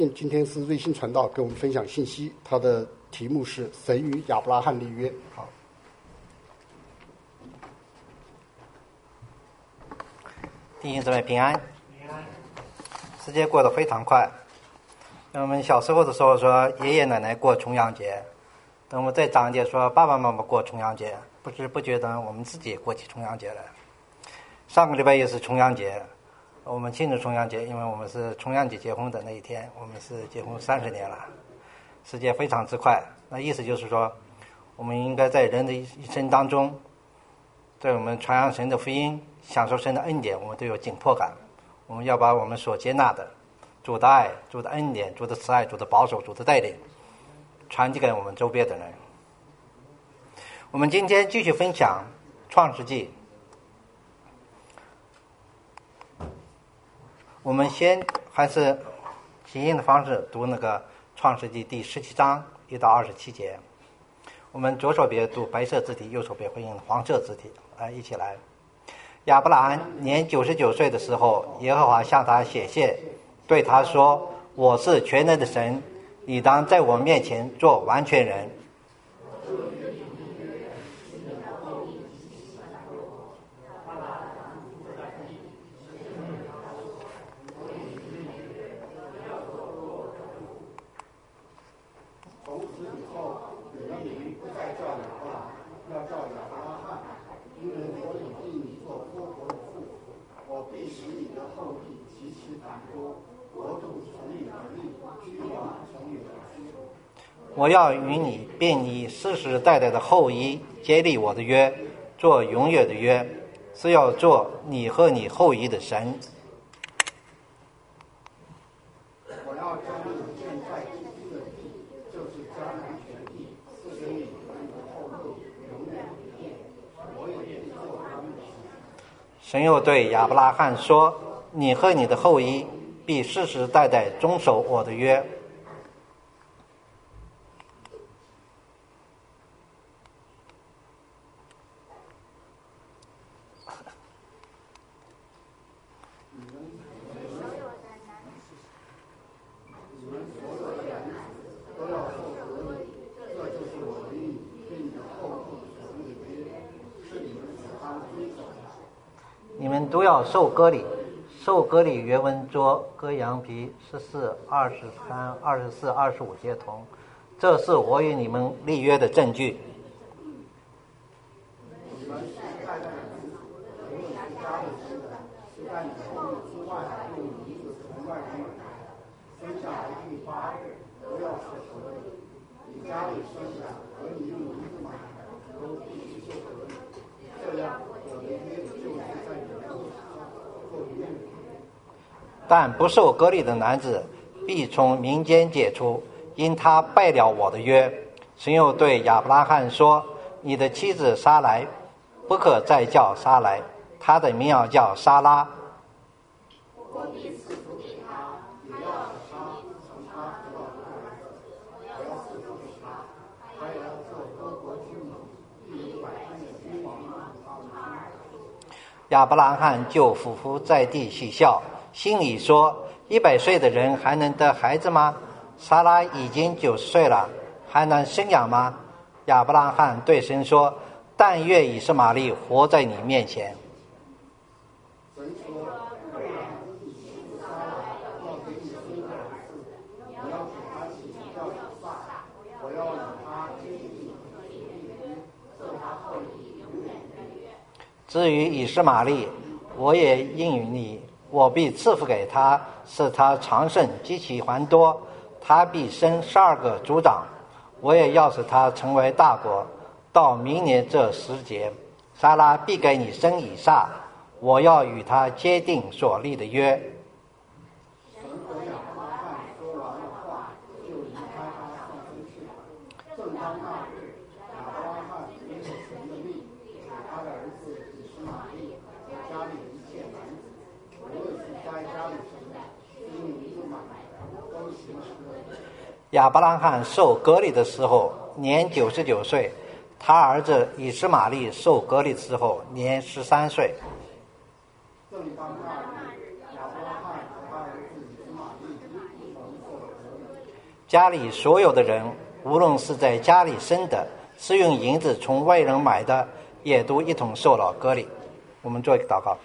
今天是瑞幸传道给我们分享信息，他的题目是神与亚伯拉罕立约。好， 弟兄姊妹平安。时间过得非常快。我们小时候的时候说爷爷奶奶过重阳节，等我们再长一点说爸爸妈妈过重阳节，不知不觉的我们自己也过起重阳节来。上个礼拜也是重阳节，我们庆祝重阳节，因为我们是重阳节结婚的那一天，我们是结婚30年了，时间非常之快。那意思就是说，我们应该在人的一生当中，在我们传扬神的福音、享受神的恩典，我们都有紧迫感。我们要把我们所接纳的主的爱、主的恩典、主的慈爱、主的保守、主的带领传递给我们周边的人。我们今天继续分享创世纪。我们先还是起因的方式读那个创世纪第17章1到27节。我们左手边读白色字体，右手边回应黄色字体，一起来。亚伯拉罕年99岁的时候，耶和华向他显现，对他说：我是全能的神，你当在我面前做完全人。我要与你并你世世代代的后裔接立我的约，做永远的约，是要做你和你后裔的神。 我要将你建在基督的地，就是迦南全地，赐给你和你的后裔永远的地，我也必做他们的神。 神又对亚伯拉罕说：你和你的后裔必世世代代遵守我的约。你们都要受割礼，受割礼原文作割羊皮14、23、24、25节同，这是我与你们立约的证据。但不受割礼的男子必从民间解除，因他败了我的约。神又对亚伯拉罕说：你的妻子撒来不可再叫撒来，她的名要叫撒拉。 我必赐福给他，也要使他从他得到的儿子，我要赐福给他，他也要做多国君王，必有百姓的君王按他的名。 亚伯拉罕就俯伏在地喜笑，心里说：100岁的人还能得孩子吗？撒拉已经90岁了，还能生养吗？亚伯拉罕对神说：但愿以实玛利活在你面前。 神说：撒拉要给你生个儿子，你要给他起名叫以撒，我要与他建立和你立约，做他后裔永远的约。 至于以实玛利，我也应允你，我必赐福给他，使他长盛，极其繁多，他必生12个族长，我也要使他成为大国。到明年这时节，撒拉必给你生以撒，我要与他接定所立的约。 神和亚伯拉罕说完了话，就离开他上升去了。正当那日，亚伯拉罕凭着神的命，给他的儿子以实玛利和家里一切男子，无论是在家里生的，是用名字买的，都行事可以。 亚伯拉罕受割礼的时候年99岁，他儿子以实玛利受割礼的时候年13岁。 正当那日，亚伯拉罕和他儿子以实玛利从受了家里所有的人，无论是在家里生的，是用银子从外人买的，也都一同受了割礼。我们做一个祷告。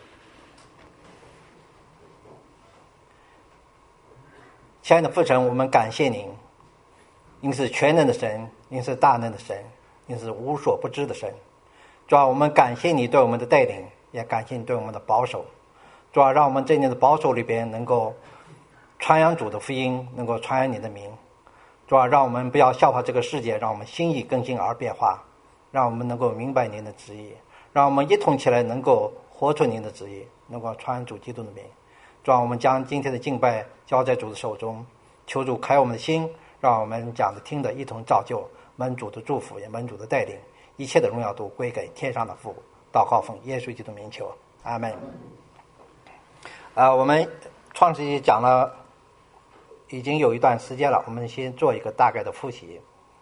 亲爱的父神，我们感谢您，您是全能的神，您是大能的神，您是无所不知的神。主啊，我们感谢你对我们的带领，也感谢你对我们的保守。主啊，让我们在你的保守里边能够传扬主的福音，能够传扬你的名。主啊，让我们不要效法这个世界，让我们心意更新而变化，让我们能够明白您的旨意，让我们一同起来能够活出您的旨意，能够传主基督的名。主啊，我们将今天的敬拜交在主的手中，求主开我们的心，让我们讲的听的一同造就，蒙主的祝福，也蒙主的带领，一切的荣耀都归给天上的父。祷告奉耶稣基督名求，阿门。我们创世纪讲了已经有一段时间了，我们先做一个大概的复习。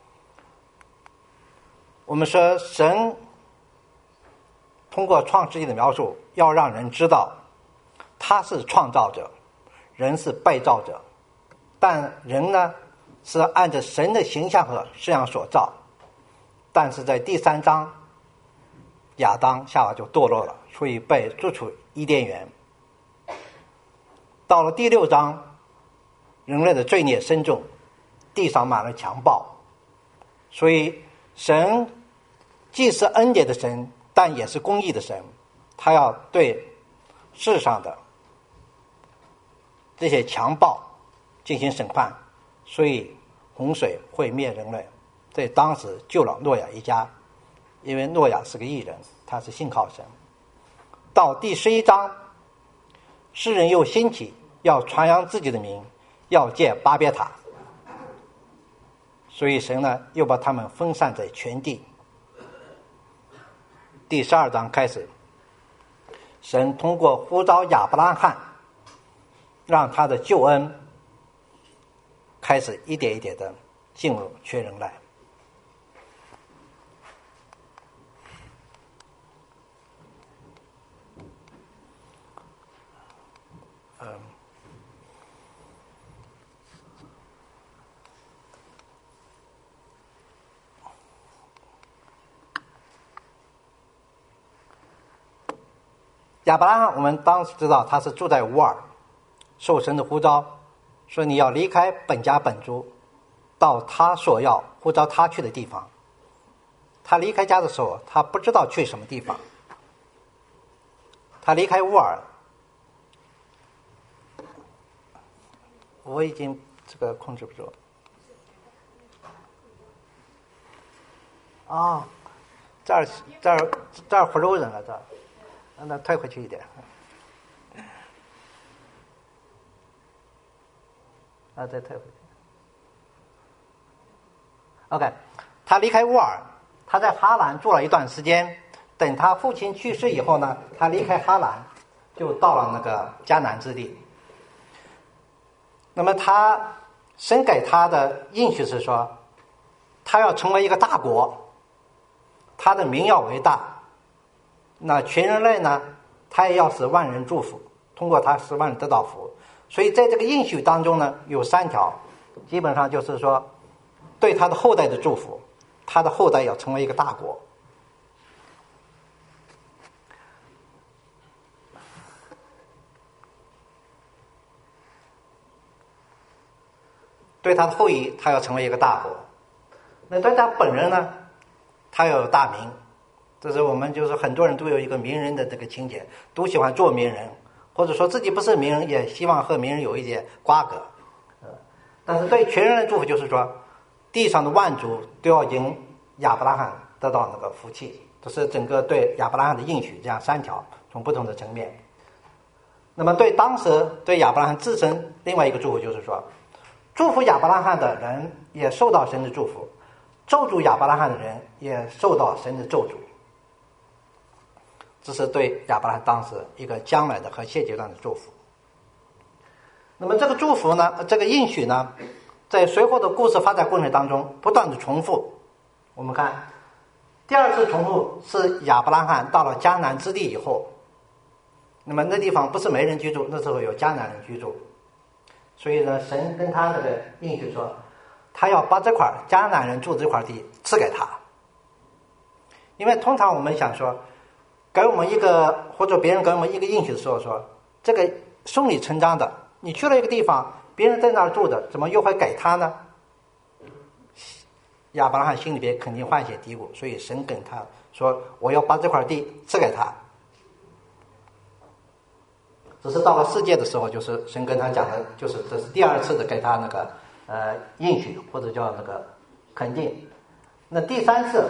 我们说神通过创世纪的描述，要让人知道他是创造者，人是被造者，但人呢是按着神的形象和式样所造。但是在第3章，亚当夏娃就堕落了，所以被逐出伊甸园。到了第6章，人类的罪孽深重，地上满了强暴，所以神既是恩典的神，但也是公义的神，他要对世上的这些强暴进行审判，所以洪水毁灭人类。在当时救了诺亚一家，因为诺亚是个义人，他是信靠神。到第11章，诗人又兴起，要传扬自己的名，要建巴别塔，所以神呢又把他们分散在全地。第12章开始，神通过呼召亚伯拉罕，让他的救恩开始一点一点的进入全人类。亚伯拉罕，我们当时知道他是住在乌尔，受神的呼召，说你要离开本家本族，到他所要呼召他去的地方。他离开家的时候，他不知道去什么地方。他离开乌尔，我已经这个控制不住。这儿福州人了，这儿。那退回去一点，再退回去。OK， 他离开乌尔，他在哈兰住了一段时间。等他父亲去世以后呢，他离开哈兰，就到了那个迦南之地。那么神给他的应许是说，他要成为一个大国，他的名要为大。那全人类呢，他也要使万人祝福，通过他使万人得到福。所以在这个应许当中呢，有3条，基本上就是说对他的后代的祝福，他的后代要成为一个大国。对他的后裔，他要成为一个大国。那对他本人呢，他要有大名。这是我们就是很多人都有一个名人的这个情节，都喜欢做名人，或者说自己不是名人，也希望和名人有一点瓜葛。但是对全人的祝福就是说，地上的万族都要因亚伯拉罕得到那个福气。这是整个对亚伯拉罕的应许，这样3条，从不同的层面。那么对当时对亚伯拉罕自身另外一个祝福就是说，祝福亚伯拉罕的人也受到神的祝福，咒诅亚伯拉罕的人也受到神的咒诅。这是对亚伯拉罕当时一个将来的和现阶段的祝福。那么这个祝福呢，这个应许呢，在随后的故事发展过程当中不断的重复。我们看第2次重复是亚伯拉罕到了迦南之地以后，那么那地方不是没人居住，那时候有迦南人居住，所以呢，神跟他那个应许说， 他要把这块迦南人住这块地赐给他。因为通常我们想说，给我们一个或者别人给我们一个应许的时候说，这个顺理成章的，你去了一个地方，别人在那儿住的，怎么又会给他呢？亚伯拉罕心里边肯定患些嘀咕，所以神跟他说，我要把这块地赐给他。只是到了世界的时候，就是神跟他讲的，就是这是第二次的给他那个应许，或者叫那个肯定。那第三次，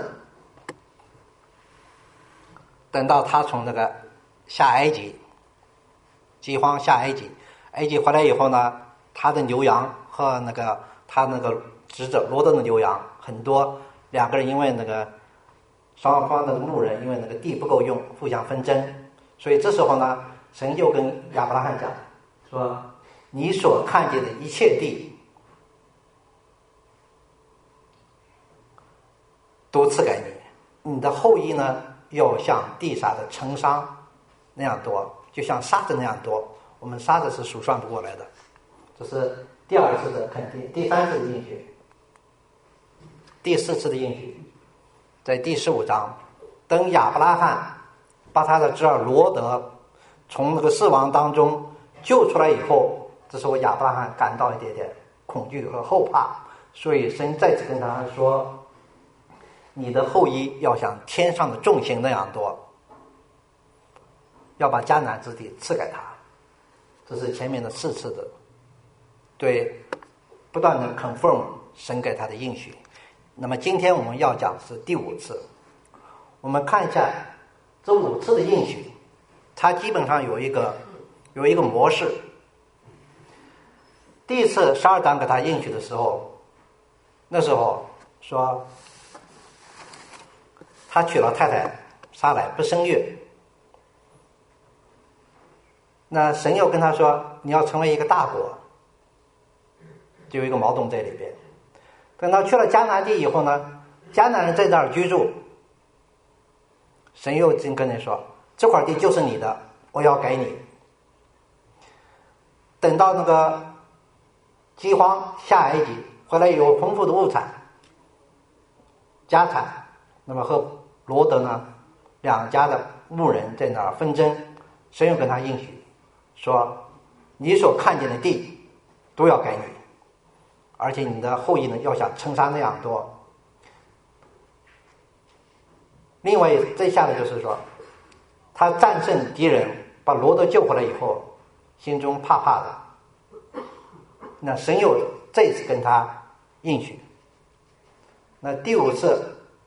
等到他从那个下埃及，饥荒下埃及，埃及回来以后呢，他的牛羊和他那个侄子罗德的牛羊很多，两个人因为那个双方的牧人因为那个地不够用，互相纷争，所以这时候呢，神就跟亚伯拉罕讲说，你所看见的一切地都赐给你，你的后裔呢要像地上的尘沙那样多，就像沙子那样多，我们沙子是数算不过来的。这是第二次的肯定，第三次的应许，第四次的应许在第15章，等亚伯拉罕把他的侄儿罗德从那个死亡当中救出来以后，这时候亚伯拉罕感到一点点恐惧和后怕，所以神再次跟他说，你的后裔要像天上的众星那样多，要把迦南之地赐给他。这是前面的4次的对不断的 confirm 神给他的应许。那么今天我们要讲的是第5次。我们看一下这5次的应许，它基本上有一个模式。第一次12章给他应许的时候，那时候说他娶了太太撒来不生育，那神又跟他说你要成为一个大国，就有一个矛盾在里边。等到去了迦南地以后呢，迦南人在那儿居住，神又跟你说这块地就是你的，我要给你。等到那个饥荒下埃及回来有丰富的物产家产，那么和罗德呢两家的牧人在那儿纷争，神又跟他应许说你所看见的地都要给你，而且你的后裔呢要像尘沙那样多。另外这下来就是说他战胜敌人把罗德救回来以后，心中怕怕的，那神又这次跟他应许。那第5次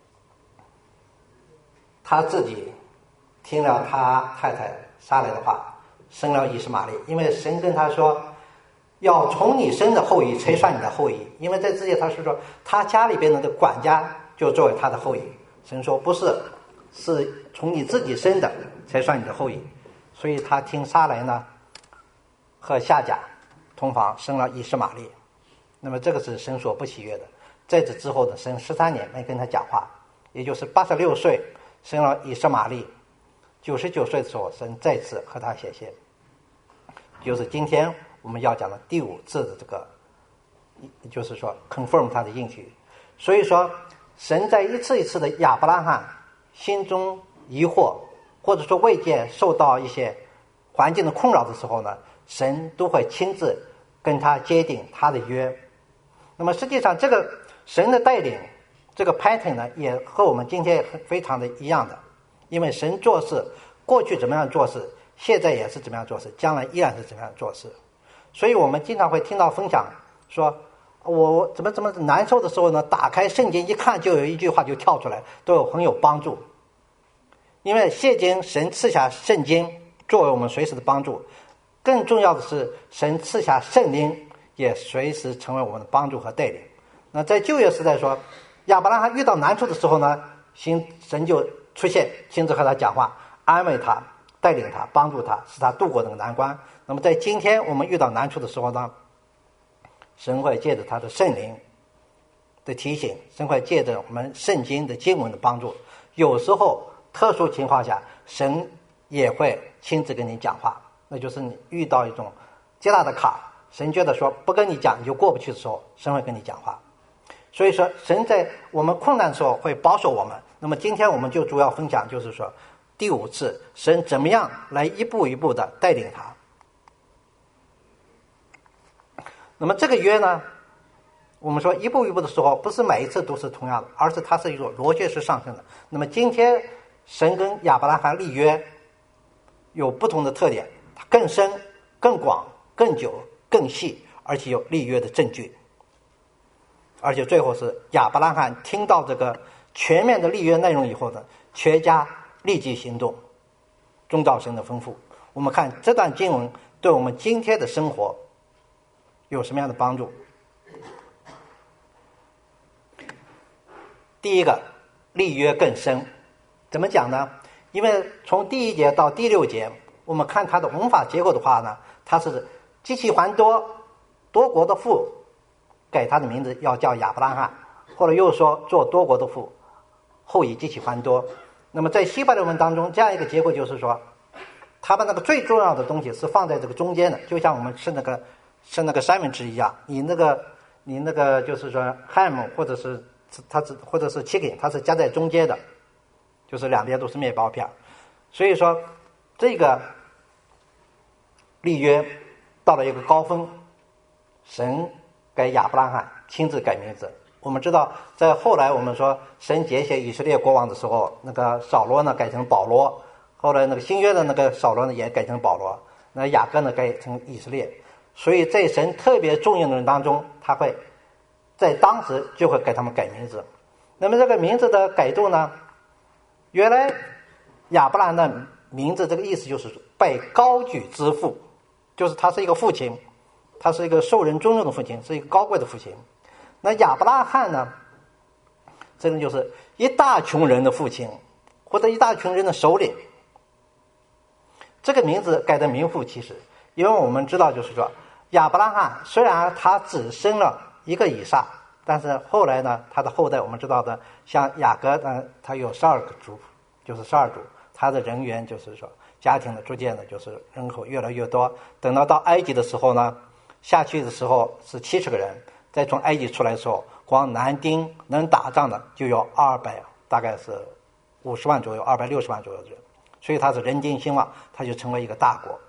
他自己听了他太太撒来的话，生了以实玛利，因为神跟他说要从你生的后裔才算你的后裔，因为在之前他是说他家里边的管家就作为他的后裔，神说不是，是从你自己生的才算你的后裔，所以他听撒来呢和夏甲同房生了以实玛利。那么这个是神所不喜悦的。在此之后的神13年没跟他讲话，也就是86岁生了以实玛利，99岁的时候神再次和他显现，就是今天我们要讲的第5次的这个，就是说 confirm 他的应许。所以说神在一次一次的亚伯拉罕心中疑惑，或者说未见受到一些环境的困扰的时候呢，神都会亲自跟他接定他的约。那么实际上这个神的带领这个 pattern 呢，也和我们今天非常的一样的，因为神做事过去怎么样做事，现在也是怎么样做事，将来依然是怎么样做事。所以我们经常会听到分享说我怎么难受的时候呢，打开圣经一看就有一句话就跳出来，都有很有帮助。因为现今神赐下圣经作为我们随时的帮助，更重要的是神赐下圣灵也随时成为我们的帮助和带领。那在旧约时代说亚伯拉罕遇到难处的时候呢，神就出现亲自和他讲话，安慰他，带领他，帮助他，使他度过那个难关。那么在今天我们遇到难处的时候呢，神会借着他的圣灵的提醒，神会借着我们圣经的经文的帮助，有时候特殊情况下神也会亲自跟你讲话。那就是你遇到一种极大的坎，神觉得说不跟你讲你就过不去的时候，神会跟你讲话。 所以说神在我们困难的时候会保守我们。那么今天我们就主要分享就是说第5次神怎么样来一步一步的带领他。那么这个约呢，我们说一步一步的时候不是每一次都是同样的，而是它是一种逻辑式上升的。那么今天神跟亚伯拉罕立约有不同的特点，它更深更广更久更细，而且有立约的证据。而且最后是亚伯拉罕听到这个全面的立约内容以后呢，全家立即行动，遵照神的吩咐。我们看这段经文对我们今天的生活有什么样的帮助？第一个，立约更深。怎么讲呢？因为从第1节到第6节，我们看它的文法结构的话呢，它是极其繁多，多国的父，给他的名字要叫亚伯拉罕，或者又说做多国的父，后裔极其繁多。那么在希伯来文当中，这样一个结构就是说，他们那个最重要的东西是放在这个中间的，就像我们吃那个三文治一样，你那个就是说 ham 或者是chicken， 它是夹在中间的，就是两边都是面包片。所以说这个立约到了一个高峰，神给亚伯拉罕亲自改名字。我们知道在后来我们说神拣选以色列国王的时候，那个扫罗呢改成保罗，后来那个新约的那个扫罗呢也改成保罗，那雅各呢改成以色列。所以在神特别重要的人当中，他会在当时就会给他们改名字。那么这个名字的改动呢，原来亚伯拉罕的名字这个意思就是被高举之父，就是他是一个父亲，他是一个受人尊重的父亲，是一个高贵的父亲。那亚伯拉罕呢，这个就是一大群人的父亲，或者一大群人的首领。这个名字改得名副其实，因为我们知道就是说亚伯拉罕虽然他只生了一个以撒，但是后来呢，他的后代我们知道的，像雅各呢，他有12个族，就是12族，他的人员就是说家庭的逐渐的就是人口越来越多。等到埃及的时候呢，下去的时候是70个人，再从埃及出来的时候，光男丁能打仗的就有200，大概是50万左右，260万左右的人，所以他是人丁兴旺，他就成为一个大国。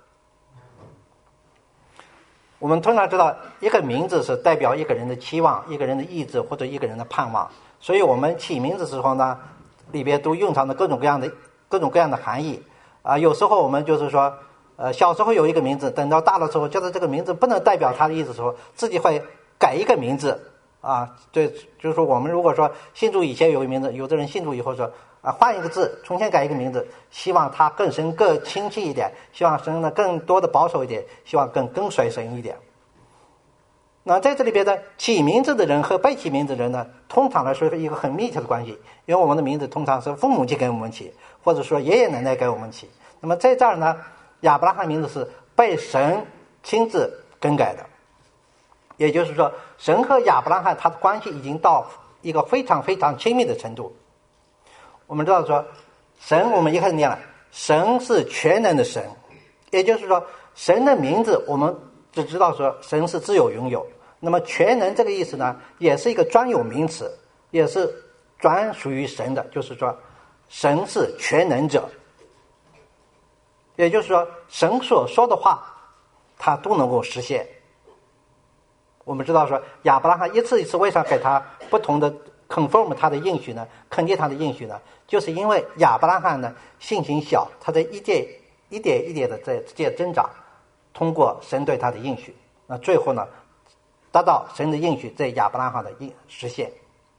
我们通常知道一个名字是代表一个人的期望，一个人的意志，或者一个人的盼望，所以我们起名字的时候呢，里边都蕴藏着各种各样的含义有时候我们就是说小时候有一个名字，等到大的时候觉得这个名字不能代表他的意思的时候，自己会改一个名字对，就是说我们如果说信主以前有个名字，有的人信主以后说换一个字，重新改一个名字，希望他更深更亲切一点，希望神呢更多的保守一点，希望更跟随神一点。那在这里边呢，起名字的人和被起名字的人呢，通常来说是一个很密切的关系，因为我们的名字通常是父母亲给我们起，或者说爷爷奶奶给我们起。那么在这儿呢，亚伯拉罕名字是被神亲自更改的，也就是说神和亚伯拉罕他的关系已经到一个非常非常亲密的程度。我们知道说神，我们一开始念了，神是全能的神，也就是说神的名字我们只知道说神是自有拥有，那么全能这个意思呢，也是一个专有名词，也是专属于神的，就是说神是全能者，也就是说神所说的话他都能够实现。我们知道说亚伯拉罕一次一次为啥给他不同的 confirm 他的应许呢，肯定他的应许呢，就是因为亚伯拉罕呢信心小，他在一点一点的在增长，通过神对他的应许，那最后呢达到神的应许在亚伯拉罕的实现。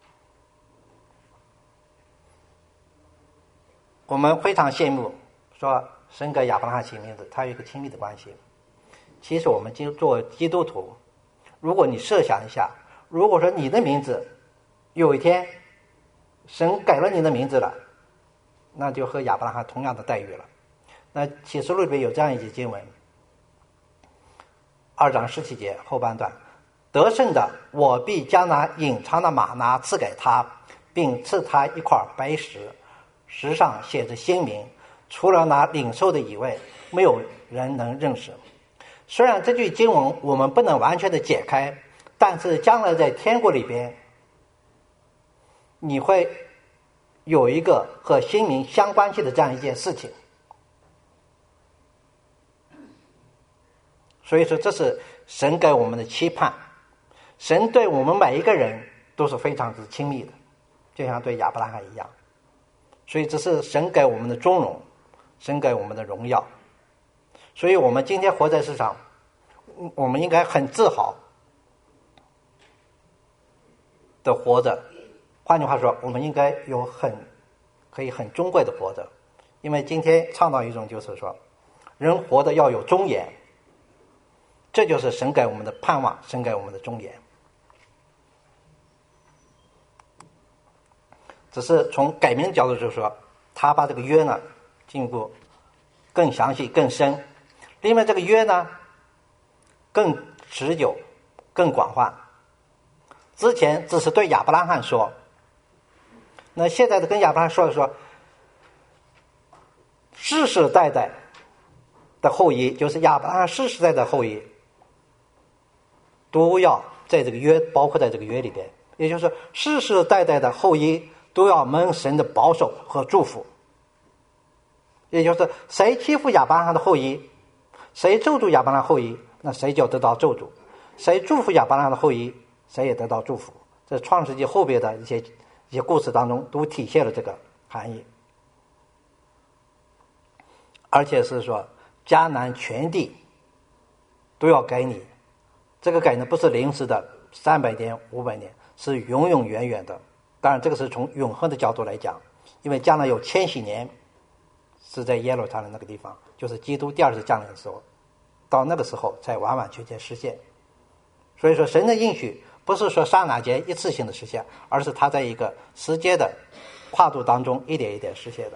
我们非常羡慕说神给亚伯拉罕起名字，他有一个亲密的关系。其实我们作为基督徒，如果你设想一下，如果说你的名字有一天神改了你的名字了，那就和亚伯拉罕同样的待遇了。那启示录里面有这样一节经文，2章17节后半段，得胜的我必将那隐藏的玛拿赐给他，并赐他一块白石，石上写着新名，除了那领受的以外，没有人能认识。虽然这句经文我们不能完全的解开，但是将来在天国里边你会有一个和心灵相关系的这样一件事情。所以说这是神给我们的期盼，神对我们每一个人都是非常之亲密的，就像对亚伯拉罕一样。所以这是神给我们的尊荣，神给我们的荣耀。所以我们今天活在世上，我们应该很自豪的活着。换句话说，我们应该可以很尊贵的活着。因为今天倡导一种就是说，人活得要有尊严，这就是神给我们的盼望，神给我们的尊严。只是从改名的角度就是说，他把这个约呢进一步更详细更深。另外这个约呢更持久更广泛。之前只是对亚伯拉罕说，那现在的跟亚伯拉罕说世世代代的后裔，就是亚伯拉罕世世代代的后裔都要在这个约，包括在这个约里边，也就是世世代代的后裔都要蒙神的保守和祝福。也就是谁欺负亚伯拉罕的后裔，谁咒诅亚伯拉罕后裔，那谁就得到咒诅；谁祝福亚伯拉罕的后裔，谁也得到祝福。这创世纪后边的一些故事当中都体现了这个含义。而且是说迦南全地都要给你，这个给呢不是临时的300年500年，是永永远远的。当然这个是从永恒的角度来讲，因为将来有千禧年是在耶路撒冷那个地方，就是基督第二次降临的时候，到那个时候才完完全全实现。所以说神的应许不是说刹那间一次性的实现，而是它在一个时间的跨度当中一点一点实现的。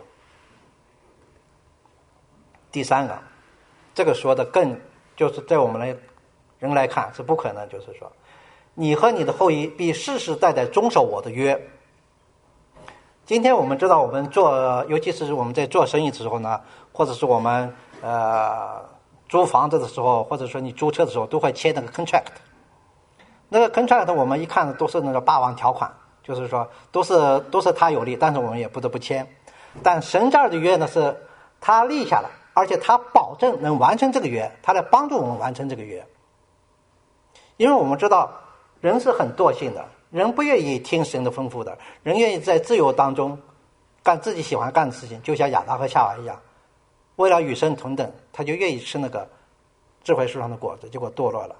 第三个，这个说的更就是在我们人来看是不可能，就是说你和你的后裔必世世代代遵守我的约。今天我们知道我们尤其是我们在做生意的时候呢，或者是我们租房子的时候，或者说你租车的时候，都会签那个 contract。 那个 contract 我们一看都是那个霸王条款，就是说都是他有利，但是我们也不得不签。但神这儿的约呢，是他立下了，而且他保证能完成这个约，他来帮助我们完成这个约。因为我们知道人是很惰性的，人不愿意听神的吩咐的，人愿意在自由当中干自己喜欢干的事情，就像亚当和夏娃一样，为了与神同等，他就愿意吃那个智慧树上的果子，结果堕落了。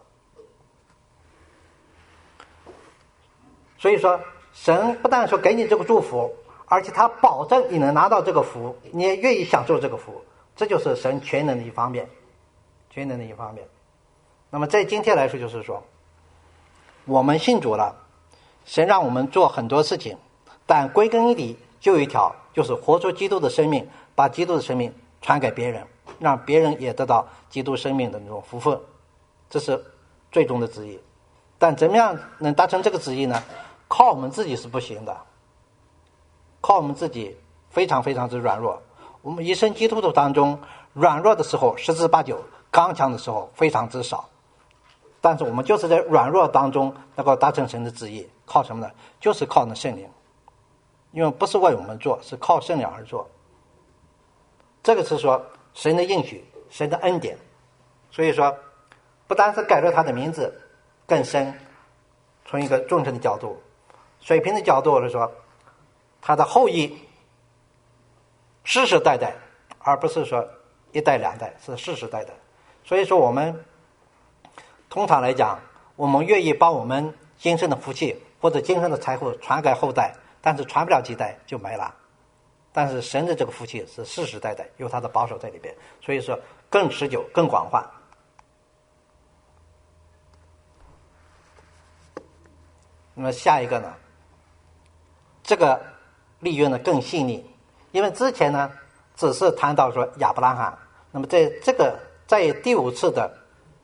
所以说神不但说给你这个祝福，而且他保证你能拿到这个福，你也愿意享受这个福，这就是神全能的一方面，全能的一方面。那么在今天来说，就是说我们信主了，神让我们做很多事情，但归根结底就有一条，就是活出基督的生命，把基督的生命传给别人，让别人也得到基督生命的那种福分，这是最终的旨意。但怎么样能达成这个旨意呢？靠我们自己是不行的，靠我们自己非常非常之软弱。我们一生基督徒当中，软弱的时候十之八九，刚强的时候非常之少。但是我们就是在软弱当中能够达成神的旨意，靠什么呢？就是靠那圣灵。因为不是为我们做，是靠圣灵而做。这个是说神的应许，神的恩典。所以说不单是改了他的名字，更深从一个众生的角度，水平的角度来说，他的后裔世世代代，而不是说一代两代，是世世代代。所以说我们通常来讲，我们愿意把我们今生的福气或者今生的财富传给后代，但是传不了几代就没了。但是神的这个福气是世世代代，有他的保守在里边，所以说更持久更广泛。那么下一个呢，这个立约呢更细腻，因为之前呢只是谈到说亚伯拉罕，那么在这个在第5次的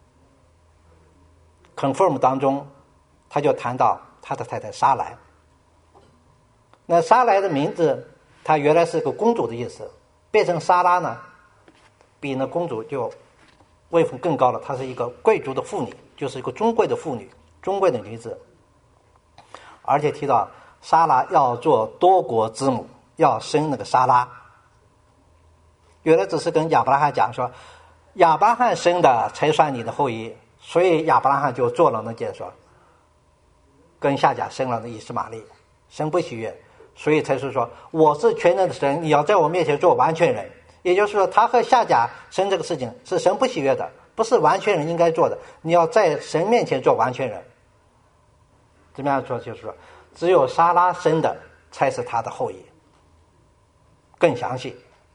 confirm 当中，他就谈到他的太太撒莱。那撒莱的名字，她原来是个公主的意思，变成撒拉呢，比那公主就位分更高了，她是一个贵族的妇女，就是一个尊贵的妇女，尊贵的女子。而且提到撒拉要做多国之母，要生那个撒拉。原来只是跟亚伯拉罕讲说，亚伯拉罕生的才算你的后裔，所以亚伯拉罕就做了那件说，跟夏甲生了那以实玛利，神不喜悦，所以才是说我是全能的神，你要在我面前做完全人。也就是说，他和夏甲生这个事情是神不喜悦的，不是完全人应该做的，你要在神面前做完全人。怎么样说？就是说只有撒拉生的才是他的后裔。更详细。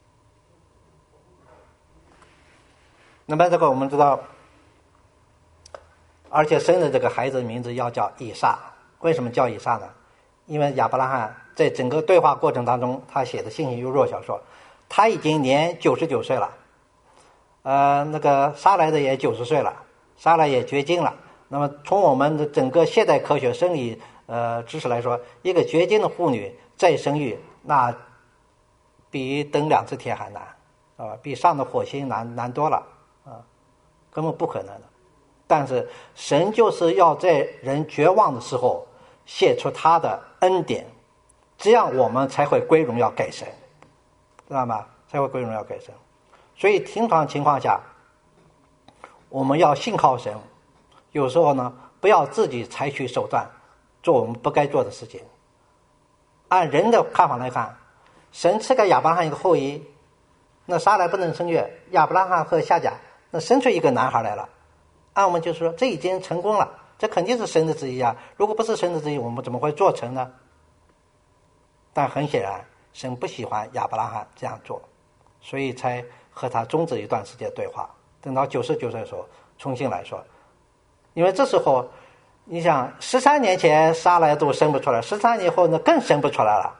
那么这个我们知道，而且生的这个孩子的名字要叫以撒。为什么叫以撒呢？因为亚伯拉罕在整个对话过程当中，他写的信息又弱小说，他已经年99岁了，那个撒来的也90岁了，撒来也绝经了。那么从我们的整个现代科学生理知识来说，一个绝经的妇女再生育，那比登2次天还难比上的火星难多了根本不可能的。但是神就是要在人绝望的时候献出他的恩典，这样我们才会归荣耀给神，知道吗？才会归荣耀给神。所以平常情况下我们要信靠神，有时候呢不要自己采取手段做我们不该做的事情。按人的看法来看，神赐给亚伯拉罕一个后裔，那撒来不能生育，亚伯拉罕和夏甲那生出一个男孩来了，按我们就是说这已经成功了，这肯定是神的旨意啊！如果不是神的旨意，我们怎么会做成呢？但很显然神不喜欢亚伯拉罕这样做，所以才和他终止一段时间对话，等到99岁的时候重新来说。因为这时候你想13年前撒来都生不出来，13年后呢更生不出来了。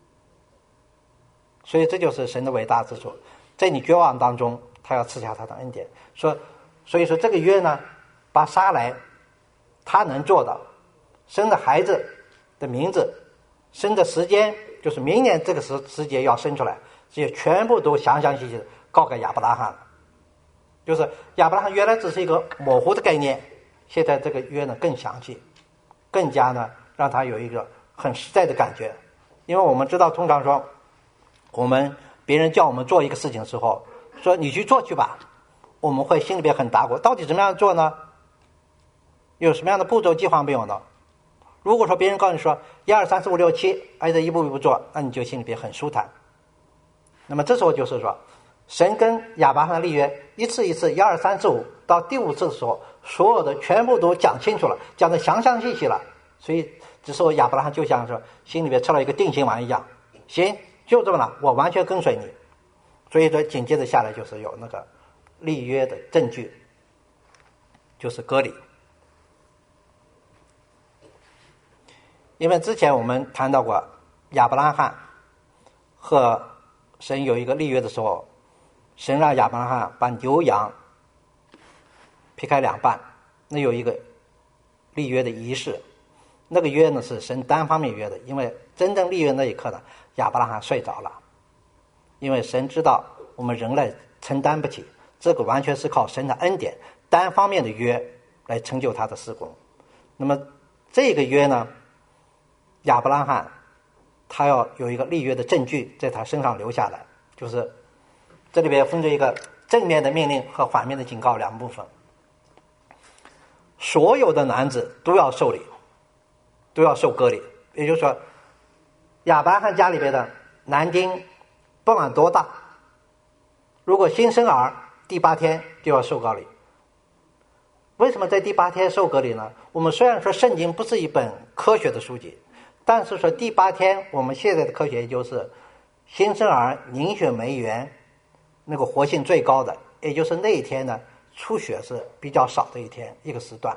所以这就是神的伟大之处，在你绝望当中他要赐下他的恩典。所以说这个约呢，把撒来他能做到生的孩子的名字，生的时间，就是明年这个时节要生出来，这些全部都详详细细的告给亚伯拉罕了。就是亚伯拉罕原来只是一个模糊的概念，现在这个约呢更详细，更加呢让他有一个很实在的感觉。因为我们知道通常说别人叫我们做一个事情的时候，说你去做去吧，我们会心里边很打鼓，到底怎么样做呢？有什么样的步骤计划没有呢？如果说别人告诉你说1 2 3 4 5 6 7挨着一步一步做，那你就心里边很舒坦。那么这时候就是说神跟亚伯拉罕立约，一次一次1 2 3 4 5到第5次的时候，所有的全部都讲清楚了，讲得详详细细了。所以这时候亚伯拉罕就像说心里边吃了一个定心丸一样，行，就这么了，我完全跟随你。所以说紧接着下来就是有那个立约的证据，就是割礼。因为之前我们谈到过亚伯拉罕和神有一个立约的时候，神让亚伯拉罕把牛羊劈开2半，那有一个立约的仪式。那个约呢是神单方面约的，因为真正立约那一刻呢，亚伯拉罕睡着了，因为神知道我们人类承担不起，这个完全是靠神的恩典单方面的约来成就他的事工。那么这个约呢，亚伯拉罕他要有一个立约的证据在他身上留下来，就是这里边分成一个正面的命令和反面的警告2部分。所有的男子都要受礼，都要受割礼，也就是说亚伯拉罕家里边的男丁不管多大，如果新生儿第8天就要受割礼。为什么在第8天受割礼呢？我们虽然说圣经不是一本科学的书籍，但是说第8天我们现在的科学就是新生儿凝血酶原那个活性最高的，也就是那一天呢出血是比较少的一天，一个时段。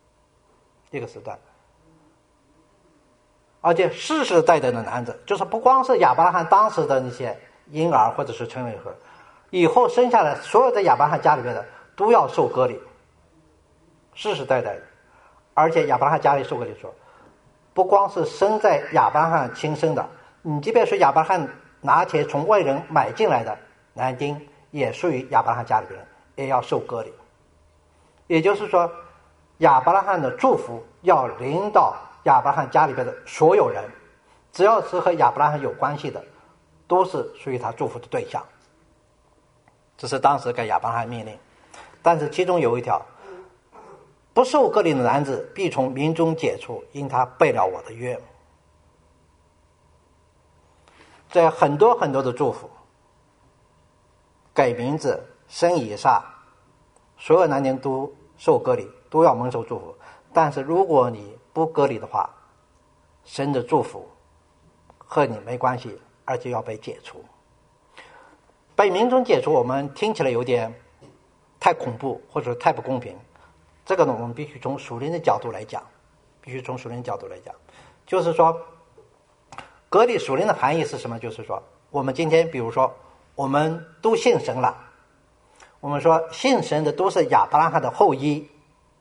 而且世世代代的男子，就是不光是亚伯拉罕当时的那些婴儿或者是成人，以后生下来所有的亚伯拉罕家里面的都要受割礼，世世代代的。而且亚伯拉罕家里受割礼说，不光是生在亚伯拉罕亲生的，你即便是亚伯拉罕拿钱从外人买进来的男丁，也属于亚伯拉罕家里边，也要受割礼。也就是说亚伯拉罕的祝福要临到亚伯拉罕家里边的所有人， 只要是和亚伯拉罕有关系的，都是属于他祝福的对象。这是当时给亚伯拉罕命令。但是其中有一条，不受割礼的男子必从民中解除，因他背了我的约。这很多很多的祝福，给名字、生以撒，所有男人都受割礼，都要蒙受祝福。但是如果你不割礼的话，神的祝福和你没关系，而且要被解除。被民中解除，我们听起来有点太恐怖，或者太不公平。这个呢，我们必须从属灵的角度来讲，就是说，割礼属灵的含义是什么？就是说，我们今天比如说，我们都信神了，我们说信神的都是亚伯拉罕的后裔，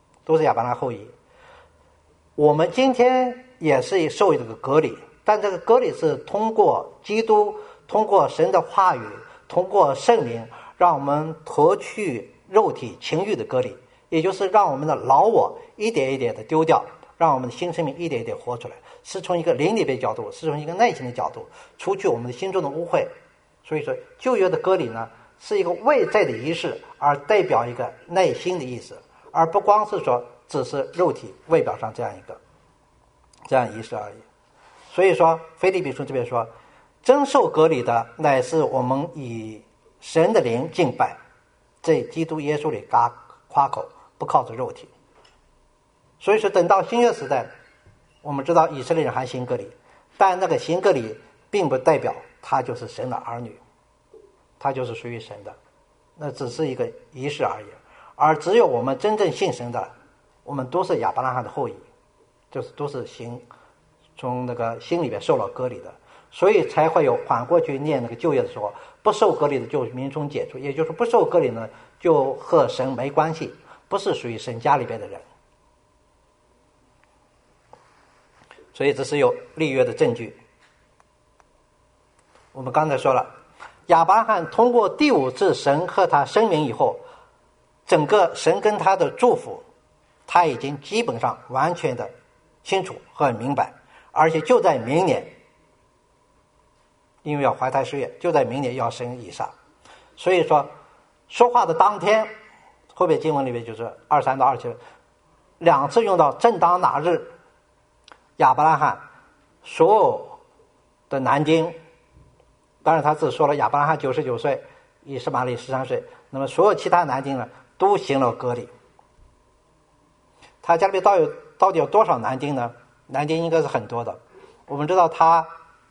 我们今天也是受这个割礼，但这个割礼是通过基督，通过神的话语，通过圣灵，让我们脱去肉体情欲的割礼，也就是让我们的老我一点一点的丢掉，让我们的新生命一点一点活出来，是从一个灵里边角度，是从一个内心的角度，除去我们的心中的污秽。所以说旧约的割礼呢，是一个外在的仪式，而代表一个内心的意思，而不光是说只是肉体外表上这样仪式而已。所以说腓立比书这边说，真受割礼的乃是我们以神的灵敬拜，在基督耶稣里夸口，不靠着肉体。所以说等到新约时代，我们知道以色列人还行割礼，但那个行割礼并不代表他就是神的儿女，他就是属于神的，那只是一个仪式而已。而只有我们真正信神的，我们都是亚伯拉罕的后裔，就是都是从那个心里边受了割礼的，所以才会有反过去念那个旧约的时候，不受割礼的就民中解除，也就是不受割礼呢就和神没关系，不是属于神家里边的人。所以这是有立约的证据。我们刚才说了，亚伯拉罕通过第5次神和他声明以后，整个神跟他的祝福他已经基本上完全的清楚和明白，而且就在明年，因为要怀胎十月，就在明年要生以撒。所以说话的当天，后边经文里面就是23到27，两次用到正当哪日，亚伯拉罕所有的男丁，当然他只说了亚伯拉罕99岁，以实玛利13岁，那么所有其他男丁呢都行了割礼。他家里到底有多少男丁呢？男丁应该是很多的。我们知道他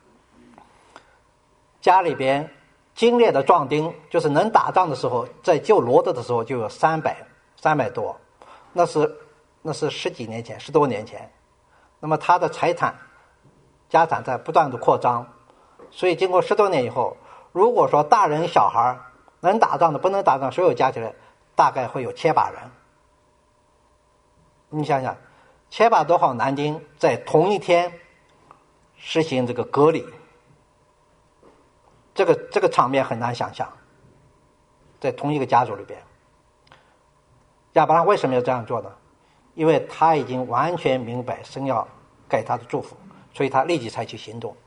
家里边精烈的壮丁，就是能打仗的时候，在救罗德的时候就有300多，那是十几年前，10多年前。那么他的家产在不断的扩张，所以经过10多年以后，如果说大人小孩能打仗的不能打仗，所有加起来大概会有千把人。你想想，千把多少男丁在同一天实行这个割礼，这个场面很难想象，在同一个家族里边。亚伯拉罕为什么要这样做呢？因为他已经完全明白神要给他的祝福，所以他立即采取行动。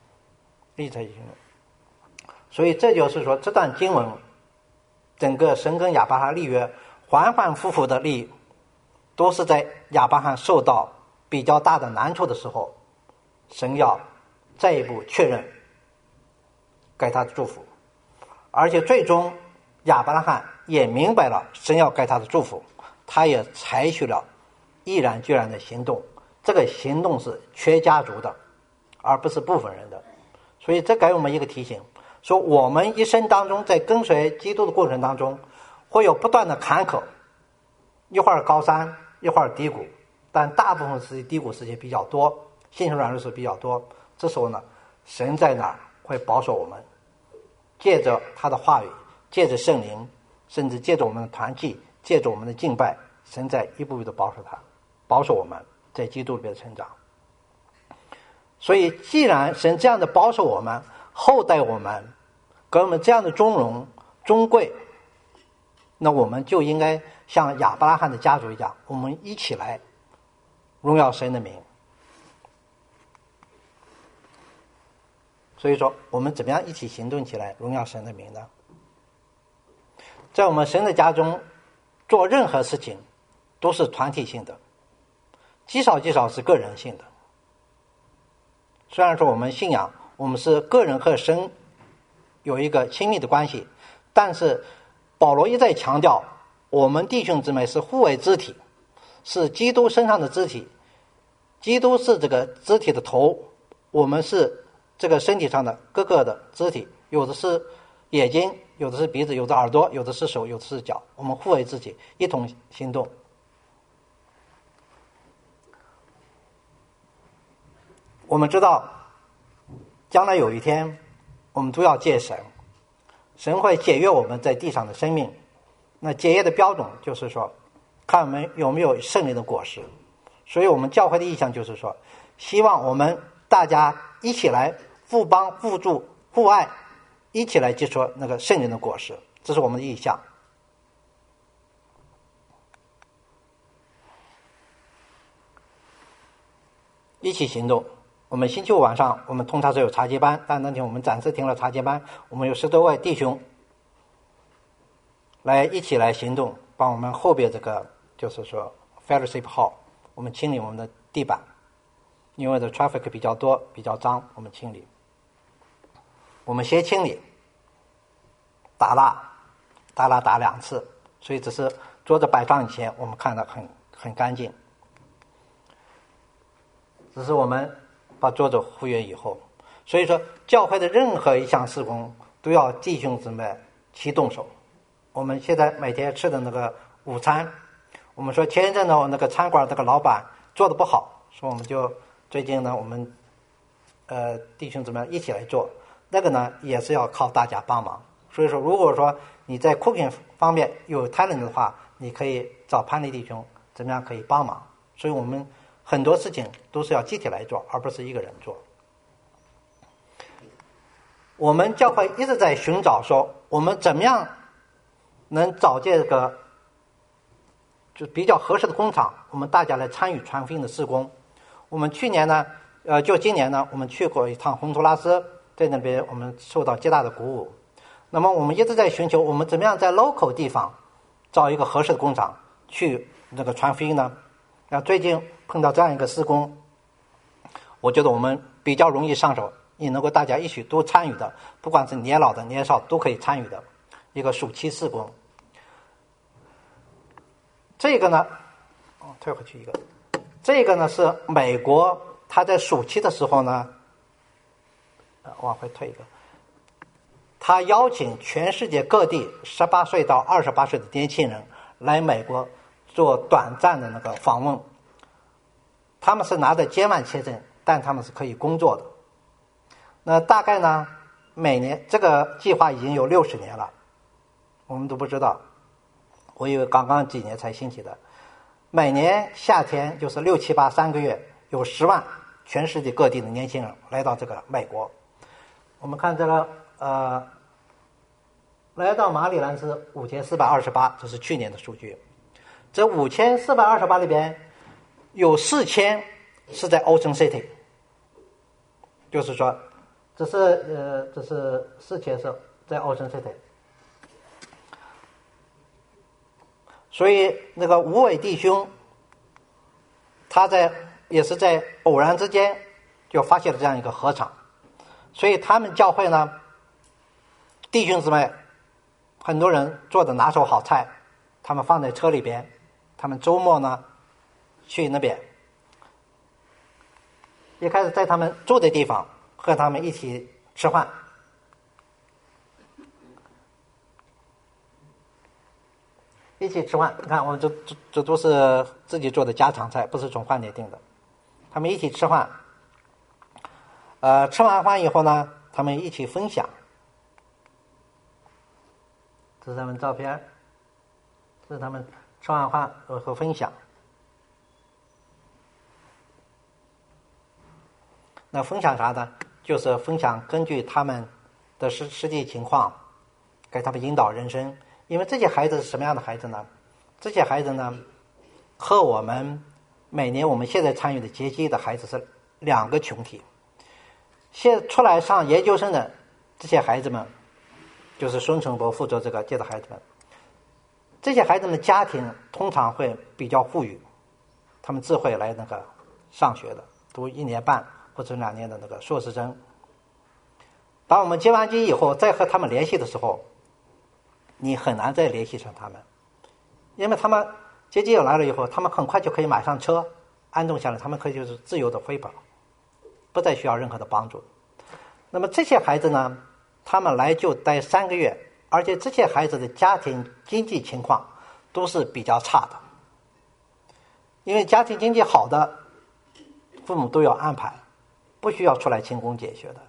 所以这就是说，这段经文整个神跟亚伯拉罕立约反反复复的立，都是在亚伯拉罕受到比较大的难处的时候，神要再一步确认给他的祝福。而且最终亚伯拉罕也明白了神要给他的祝福，他也采取了毅然决然的行动。这个行动是全家族的，而不是部分人的。所以这给我们一个提醒，说我们一生当中在跟随基督的过程当中，会有不断的坎坷，一会儿高山一会儿低谷，但大部分时期低谷时间比较多，信心软弱时比较多。这时候呢，神在哪儿会保守我们，借着他的话语，借着圣灵，甚至借着我们的团契，借着我们的敬拜，神在一步步的保守我们在基督里面的成长。所以既然神这样的保守我们，厚待我们，给我们这样的尊荣尊贵，那我们就应该像亚伯拉罕的家族一样，我们一起来荣耀神的名。 所以说我们怎么样一起行动起来荣耀神的名呢？在我们神的家中做任何事情都是团体性的，极少是个人性的。虽然说我们信仰我们是个人和神有一个亲密的关系，但是保罗一再强调我们弟兄姊妹是互为肢体，是基督身上的肢体，基督是这个肢体的头，我们是这个身体上的各个的肢体，有的是眼睛，有的是鼻子，有的耳朵，有的是手，有的是脚，我们互为肢体，一同行动。我们知道将来有一天我们都要见神，神会检阅我们在地上的生命，那检验的标准就是说看我们有没有圣灵的果实。所以我们教会的意向就是说，希望我们大家一起来互帮互助互爱，一起来结出那个圣灵的果实，这是我们的意向。一起行动。我们星期五晚上我们通常是有茶接班，但那天我们暂时停了茶接班，我们有10多位弟兄来一起来行动，帮我们后边这个就是说 fellowship hall 我们清理我们的地板，因为的 traffic 比较多比较脏，我们清理。我们先清理打蜡打2次，所以只是桌子摆上以前我们看得很干净，只是我们把桌子复原以后。所以说教会的任何一项事工都要弟兄姊妹齐动手。我们现在每天吃的那个午餐，我们说前一阵呢那个餐馆那个老板做的不好，说我们就最近呢我们弟兄姊妹一起来做，那个呢也是要靠大家帮忙。所以说如果说你在 cooking 方面有 talent 的话，你可以找潘丽弟兄怎么样可以帮忙。所以我们很多事情都是要集体来做，而不是一个人做。我们教会一直在寻找说我们怎么样能找这个就比较合适的工厂，我们大家来参与传福音的事工。我们去年呢就今年呢我们去过一趟洪都拉斯，在那边我们受到极大的鼓舞。那么我们一直在寻求我们怎么样在 local 地方找一个合适的工厂去那个传福音呢。那最近碰到这样一个事工，我觉得我们比较容易上手，也能够大家一起都参与的，不管是年老的年少都可以参与的一个暑期事工。这个呢退回去一个，这个呢是美国他在暑期的时候呢往回退一个，他邀请全世界各地18岁到28岁的年轻人来美国做短暂的那个访问。他们是拿着监万签证，但他们是可以工作的。那大概呢每年这个计划已经有60年了，我们都不知道，我以为刚刚几年才兴起的。每年夏天就是6、7、8 3个月，有10万全世界各地的年轻人来到这个美国。我们看这个来到马里兰是5428，这是去年的数据。这5428里边有4000是在 Ocean City， 就是说这是4000是在 Ocean City。所以那个吴伟弟兄他也是在偶然之间就发现了这样一个禾场。所以他们教会呢弟兄姊妹很多人做的拿手好菜，他们放在车里边，他们周末呢去那边，一开始在他们住的地方和他们一起吃饭。一起吃饭，你看我们这都是自己做的家常菜，不是从饭店订的。他们一起吃饭，吃完饭以后呢他们一起分享。这是他们照片，这是他们吃完饭和分享。那分享啥呢？就是分享根据他们的实际情况给他们引导人生。因为这些孩子是什么样的孩子呢？这些孩子呢和我们每年我们现在参与的节期的孩子是2个群体。 现出来上研究生的这些孩子们，就是孙承博负责这个接的孩子们。这些孩子们的家庭通常会比较富裕，他们自会来那个上学的，读1年半或者2年的那个硕士生。当我们接完机以后，再和他们联系的时候，你很难再联系上他们，因为他们接机来了以后，他们很快就可以买上车，安顿下来，他们可以就是自由的飞跑，不再需要任何的帮助。那么这些孩子呢，他们来就待3个月，而且这些孩子的家庭经济情况都是比较差的，因为家庭经济好的父母都要安排，不需要出来勤工俭学的，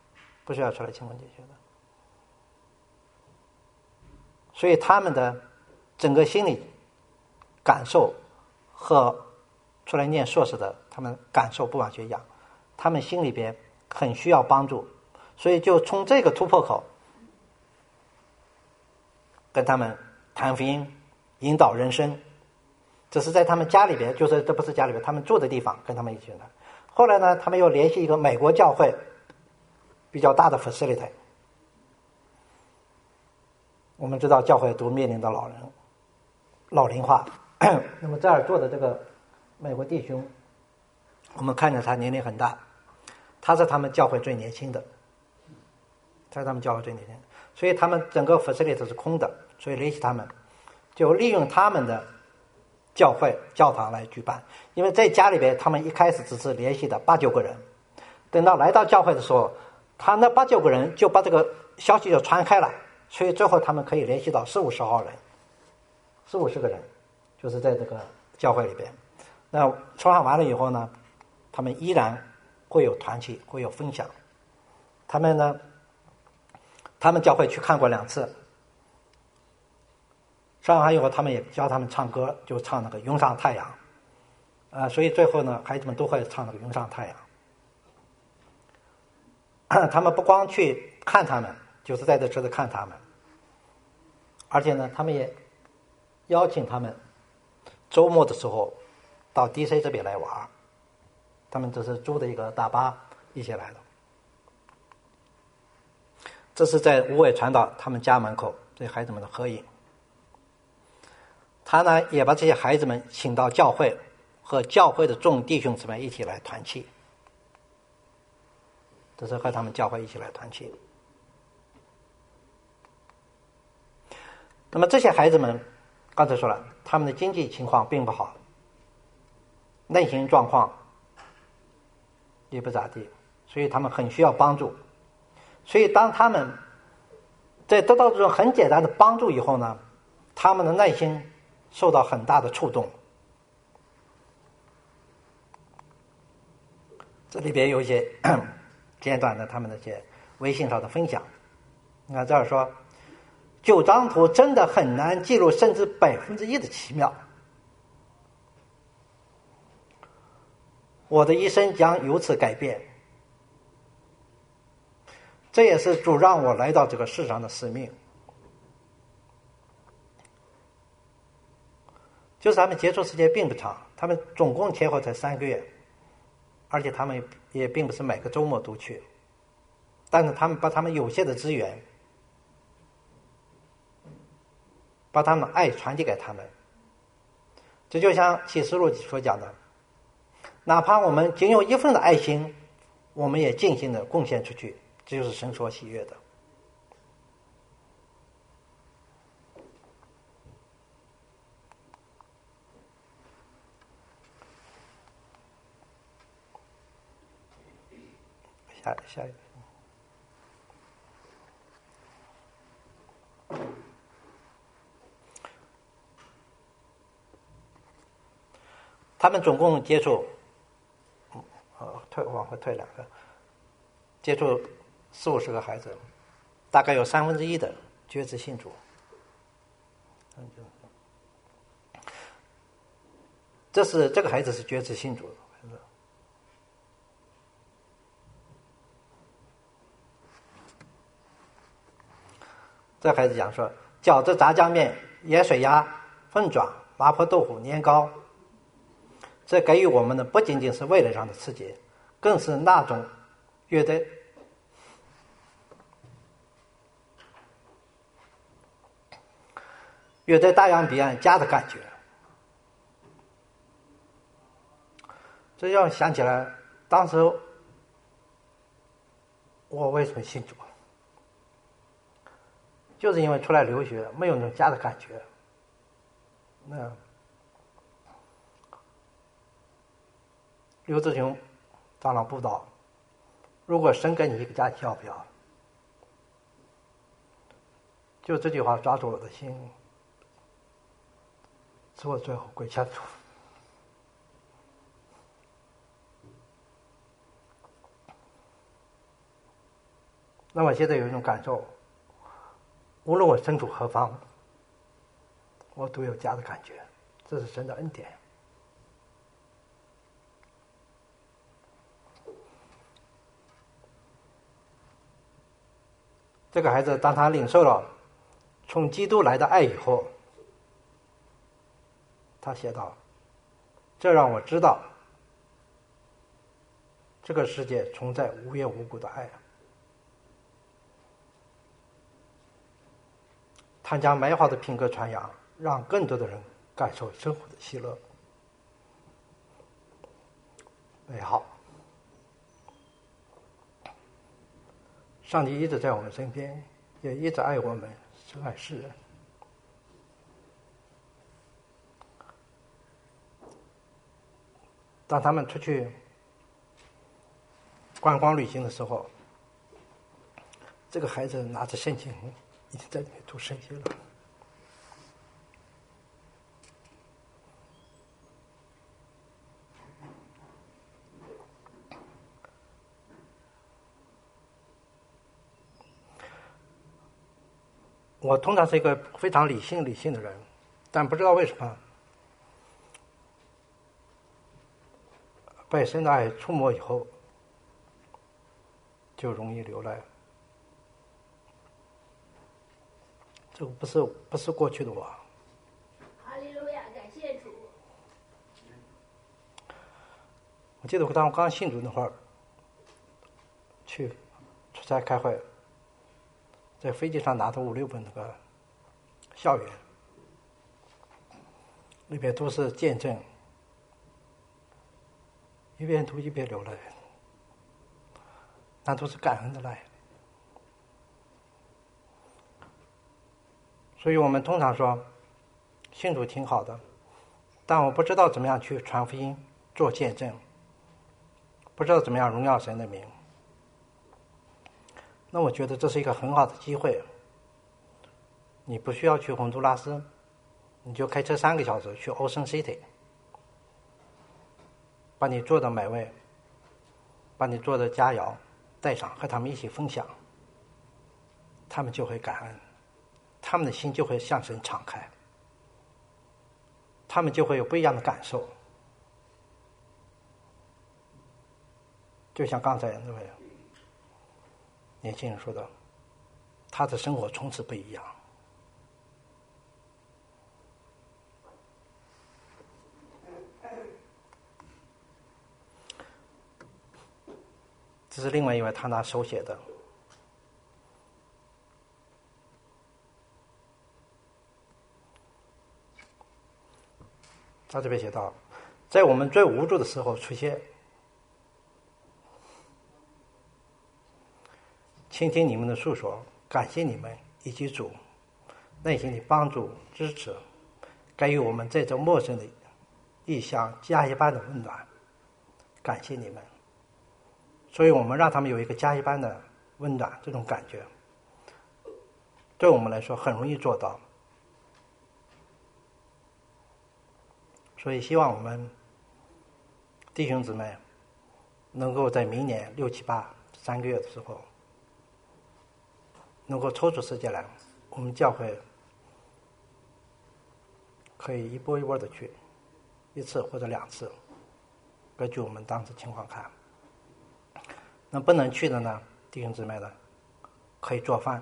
所以他们的整个心理感受和出来念硕士的他们感受不完全一样，他们心里边很需要帮助，所以就从这个突破口跟他们谈福音，引导人生。这是在他们家里边，就是这不是家里边，他们住的地方跟他们一起谈。后来呢，他们又联系一个美国教会比较大的 facility。我们知道教会都面临到老龄化，那么这儿做的这个美国弟兄，我们看着他年龄很大，他是他们教会最年轻的，所以他们整个 facility 是空的，所以联系他们，就利用他们的教堂来举办。因为在家里边他们一开始只是联系的8、9个人，等到来到教会的时候，他那8、9个人就把这个消息就传开了，所以最后他们可以联系到40-50人，40-50个人，就是在这个教会里边。那传完了以后呢，他们依然会有团契，会有分享。他们教会去看过2次，上完以后他们也教他们唱歌，就唱那个涌上太阳，所以最后呢孩子们都会唱那个涌上太阳。他们不光去看他们，就是在这车子看他们，而且呢他们也邀请他们周末的时候到 DC 这边来玩，他们这是租的一个大巴一起来的。这是在无尾传道他们家门口这些孩子们的合影。他呢也把这些孩子们请到教会，和教会的众弟兄姊妹一起来团契，这是和他们教会一起来团契。那么这些孩子们刚才说了，他们的经济情况并不好，内心状况也不咋地，所以他们很需要帮助。所以当他们在得到这种很简单的帮助以后呢，他们的内心受到很大的触动。这里边有一些简短的他们的一些微信上的分享。你看这儿说，9张图真的很难记录甚至1%的奇妙，我的一生将由此改变，这也是主让我来到这个世上的使命。就是他们接触时间并不长，他们总共前后才3个月，而且他们也并不是每个周末都去，但是他们把他们有限的资源，把他们爱传递给他们。这就像启示录所讲的，哪怕我们仅有1份的爱心，我们也尽心的贡献出去，这就是神所喜悦的。下一个。他们总共接触，往回退2个，接触40-50个孩子，大概有1/3的决志信主。这个孩子是决志信主的孩子。这孩子讲说，饺子、炸酱面、盐水鸭、凤爪、麻婆豆腐、年糕，这给予我们的不仅仅是味蕾上的刺激，更是那种越在大洋彼岸家的感觉。这要想起来，当时我为什么信主，就是因为出来留学没有那种家的感觉。那刘志雄长老布道，如果神给你一个家，你要不要？就这句话抓住我的心，使我最后跪下主。那么现在有一种感受，无论我身处何方，我都有家的感觉，这是神的恩典。这个孩子当他领受了从基督来的爱以后，他写道：这让我知道这个世界存在无缘无故的爱。他将美好的品格传扬，让更多的人感受生活的喜乐。美好，上帝一直在我们身边，也一直爱我们，深爱世人。当他们出去观光旅行的时候，这个孩子拿着圣经已经在里面读圣经了。我通常是一个非常理性的人，但不知道为什么被神的爱触摸以后，就容易流泪。这个不是过去的我。 哈利路亚，感谢主。 我记得当我刚信主那会儿，去出差开会，在飞机上拿着5、6本那个校园，里边都是见证，一边读一边流泪，那都是感恩的泪。所以我们通常说信主挺好的，但我不知道怎么样去传福音做见证，不知道怎么样荣耀神的名。那我觉得这是一个很好的机会，你不需要去洪都拉斯，你就开车3个小时去 Ocean City， 把你做的美味，把你做的佳肴带上，和他们一起分享，他们就会感恩，他们的心就会向神敞开，他们就会有不一样的感受。就像刚才那位年轻人说的，他的生活从此不一样。这是另外一位他拿手写的，他这边写道：在我们最无助的时候出现，倾听你们的诉说，感谢你们以及主内心的帮助支持，给予我们在这陌生的异乡家一般的温暖，感谢你们。所以我们让他们有一个家一般的温暖，这种感觉对我们来说很容易做到。所以希望我们弟兄姊妹能够在明年6、7、8 3个月的时候，能够抽出时间来，我们教会可以一波一波的去，1次或者2次，根据我们当时情况看。那不能去的呢，弟兄姊妹呢，可以做饭，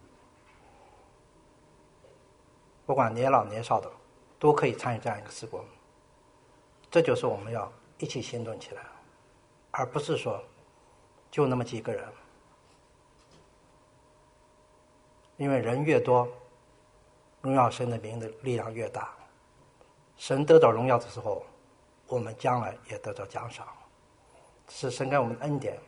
不管年老年少的，都可以参与这样一个事工。这就是我们要一起行动起来，而不是说就那么几个人，因为人越多，荣耀神的名的力量越大。神得到荣耀的时候，我们将来也得到奖赏，是神给我们的恩典。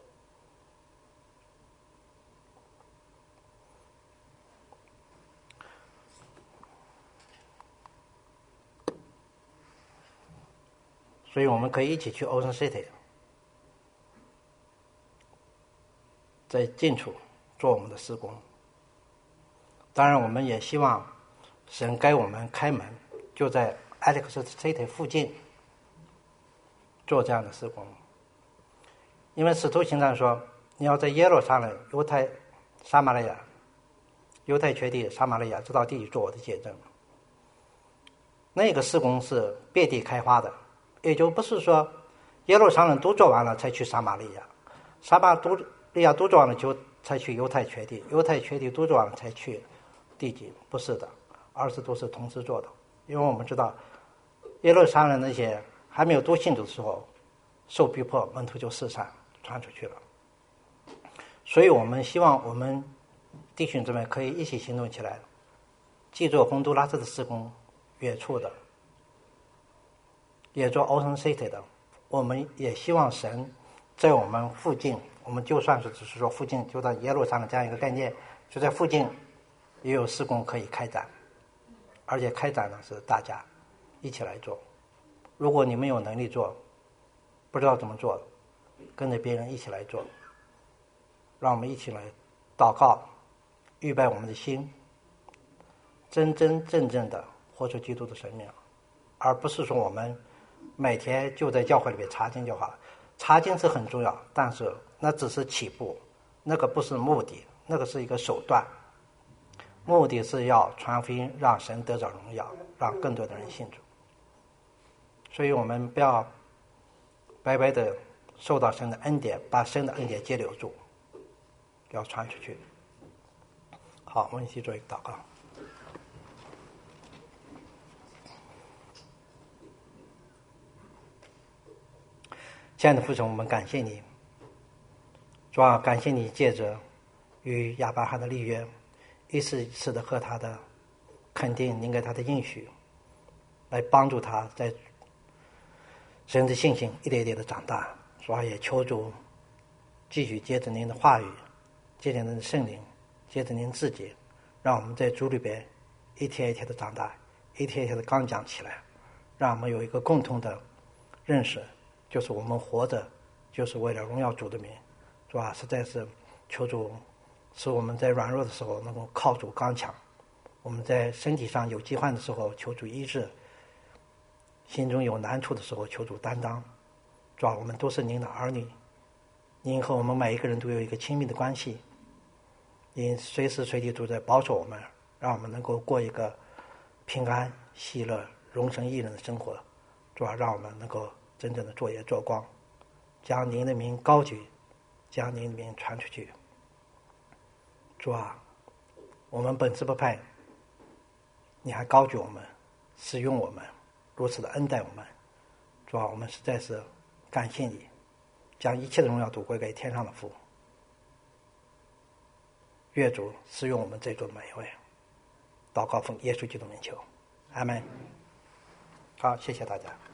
所以我们可以一起去 Ocean City， 在近处做我们的施工。当然我们也希望神给我们开门，就在 Alex City 附近做这样的施工。因为使徒行传说，你要在耶路撒冷、犹太、撒玛利亚、犹太全地、撒玛利亚直到地极做我的见证。那个施工是遍地开花的，也就不是说耶路撒冷都做完了才去撒玛利亚，撒玛利亚都做完了就才去犹太全地，犹太全地都做完了才去地极，不是的，而是都是同时做的。因为我们知道耶路撒冷那些还没有多信主的时候，受逼迫，门徒就四散传出去了。所以我们希望我们弟兄姊妹可以一起行动起来，既做洪都拉斯的施工，远处的，也做 Ocean City 的。我们也希望神在我们附近，我们就算是只是说附近，就在耶路撒冷这样一个概念，就在附近也有施工可以开展，而且开展呢是大家一起来做。如果你们有能力做，不知道怎么做，跟着别人一起来做，让我们一起来祷告，预备我们的心，真真正正的活出基督的生命，而不是说我们每天就在教会里面查经就好了。查经是很重要，但是那只是起步，那个不是目的，那个是一个手段。目的是要传福音，让神得着荣耀，让更多的人信主。所以我们不要白白的受到神的恩典，把神的恩典截留住，要传出去。好，我们一起做一个祷告。亲爱的父神，我们感谢你，主要感谢你借着与亚伯拉罕的立约，一次一次的和他的肯定，您给他的应许，来帮助他在神的信心一点一点的长大。主要也求主继续接着您的话语，接着您的圣灵，接着您自己，让我们在主里边一天一天的长大，一天一天的刚强起来，让我们有一个共同的认识，就是我们活着就是为了荣耀主的名。主啊，实在是求主使我们在软弱的时候能够靠主刚强，我们在身体上有疾患的时候求主医治，心中有难处的时候求主担当。主啊，我们都是您的儿女，您和我们每一个人都有一个亲密的关系，您随时随地都在保守我们，让我们能够过一个平安喜乐荣神益人的生活。主啊，让我们能够真正的作业做光，将您的名高举，将您的名传出去。主啊，我们本是不配，你还高举我们，使用我们，如此的恩待我们。主啊，我们实在是感谢你，将一切的荣耀都归给天上的父。愿主使用我们这座的每一位。祷告奉耶稣基督名求，阿门。好，谢谢大家。